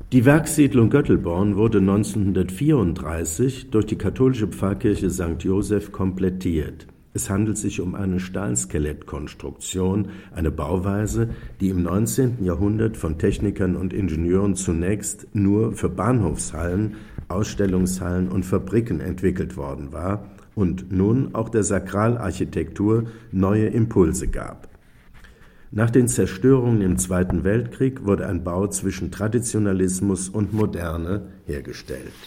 Die Werkssiedlung Göttelborn wurde 1934 durch die katholische Pfarrkirche St. Joseph komplettiert. Es handelt sich um eine Stahlskelettkonstruktion, eine Bauweise, die im 19. Jahrhundert von Technikern und Ingenieuren zunächst nur für Bahnhofshallen, Ausstellungshallen und Fabriken entwickelt worden war und nun auch der Sakralarchitektur neue Impulse gab. Nach den Zerstörungen im Zweiten Weltkrieg wurde ein Bau zwischen Traditionalismus und Moderne hergestellt.